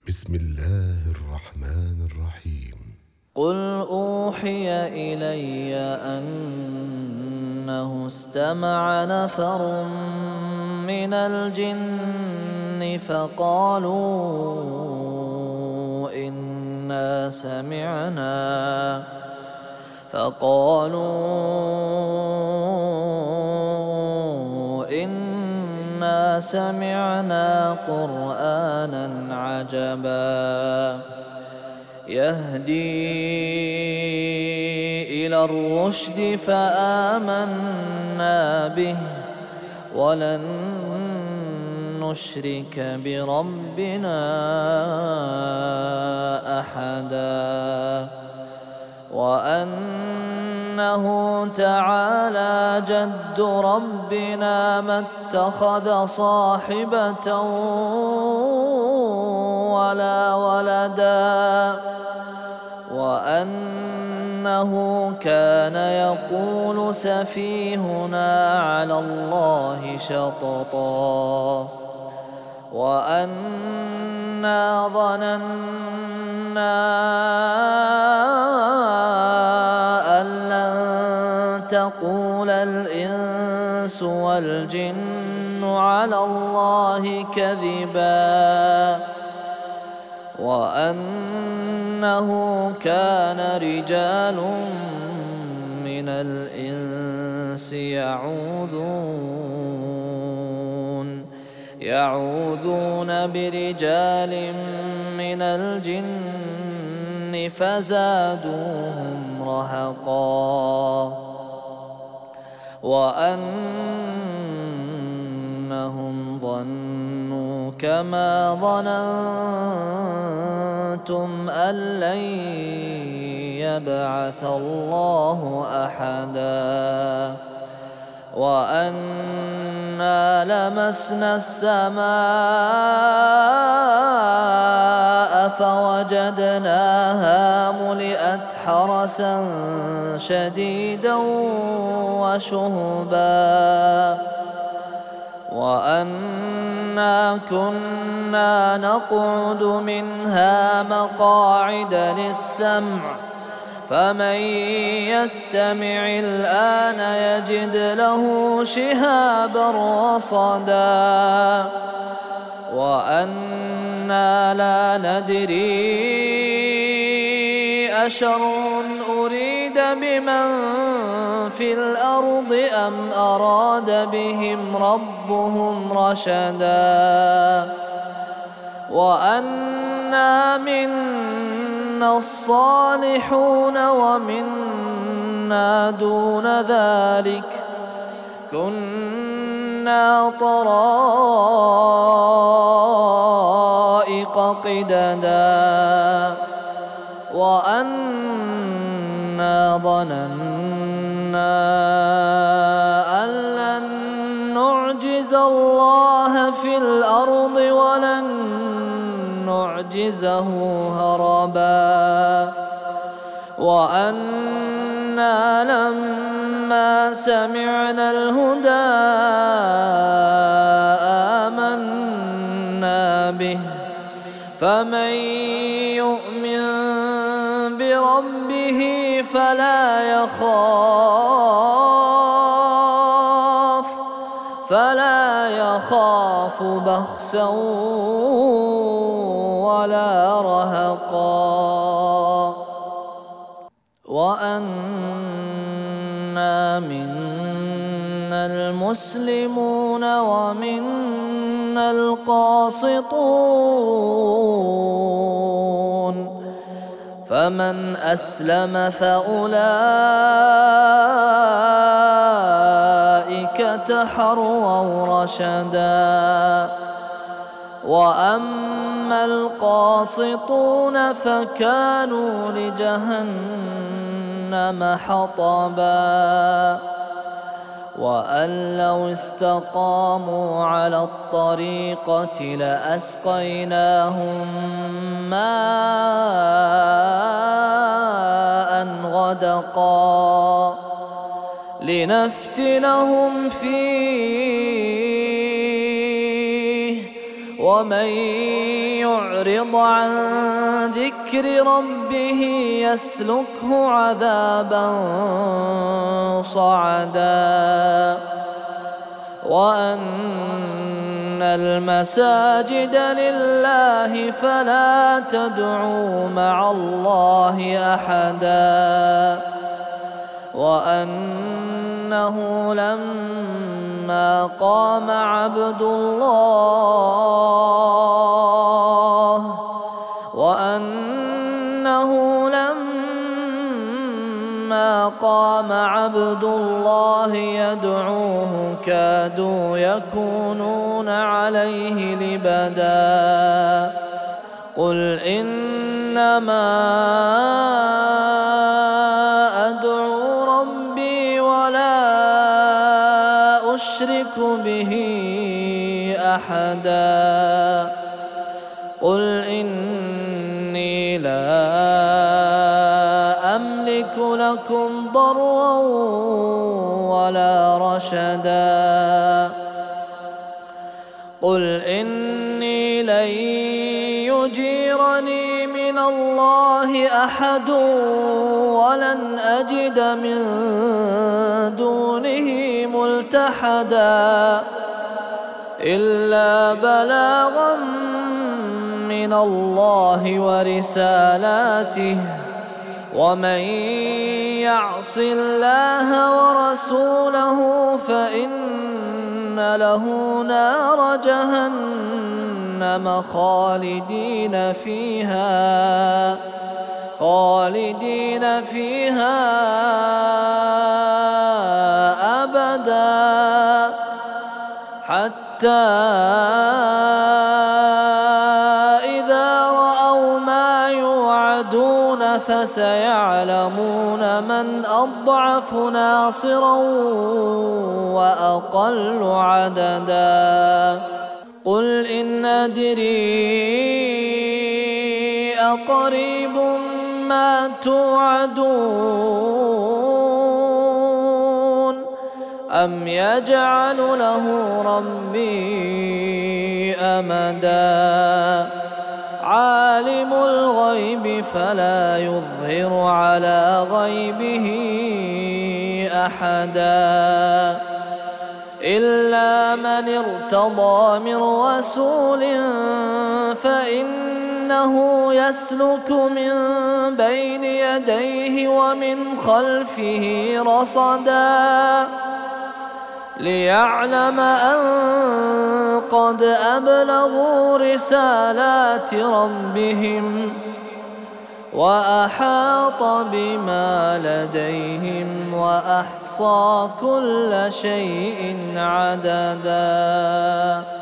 بسم الله الرحمن الرحيم. قل أوحي إلي أنه استمع نفر من الجن فقالوا إنا سمعنا قرآنا عجبا يهدي إلى الرشد فآمنا به ولن نشرك بربنا أحدا وأنه تعالى جد ربنا ما اتخذ صاحبة ولا ولدا وأنه كان يقول سفيهنا على الله شططا وأنا ظننا أن لن تقول الإنس والجن على الله كذبا وأنه كان رجال من الإنس يعوذون برجال من الجن فزادوهم رهقا وأنهم ظنوا كما ظننتم أن لن يبعث الله أحدا وأنا لمسنا السماء فوجدناها ملئت حرسا شديدا وشهبا وأنا كنا نقعد منها مقاعد للسمع فمن يستمع الآن يجد له شهابا رصدا وأنا لا ندري أشر أريد بمن في الأرض أم أراد بهم ربهم رشدا وأنا منا الصالحون ومنا دون ذلك كنا طرائق قددا وأنا ظننا أن لن نعجز الله في الأرض ولن نعجزه هربا وأنا لما سمعنا الهدى آمنا به فمن يؤمن بربه فلا يخاف بخسا ولا رهقا وأنا منا المسلمون ومنا القاسطون فمن أسلم فأولئك تحروا رشدا وأما القاسطون فكانوا لجهنم حطبا وأن لو استقاموا على الطريقة لأسقيناهم ماء غدقا لنفتنهم فيه ومن يعرض عن ذكر ربه يسلكه عذابا صعدا وأن المساجد لله فلا تدعوا مع الله أحدا وأنه لما قام عبد الله يدعوه كادوا يكونون عليه لبدا قل إنما أدعو ربي ولا أشرك به أحدا قل إني لا أملك لكم ضرا ولا رشدا قل إني لن يجيرني من الله أحد ولن أجد من دونه ملتحدا إلا بلاغا من الله ورسالاته ومن يعص الله ورسوله فإن له نار جهنم خالدين فيها أبدا حتى إذا رأوا ما يوعدون فسيعلمون من أضعف ناصرا وأقل عددا قل إن أدري أقريب ما توعدون أم يجعل له ربي أمدا عالم الغيب فلا يظهر على غيبه أحدا إلا من ارتضى من رسول فإنه يسلك من بين يديه ومن خلفه رصدا ليعلم أن قد أبلغوا رسالات ربهم وأحاط بما لديهم وأحصى كل شيء عددا.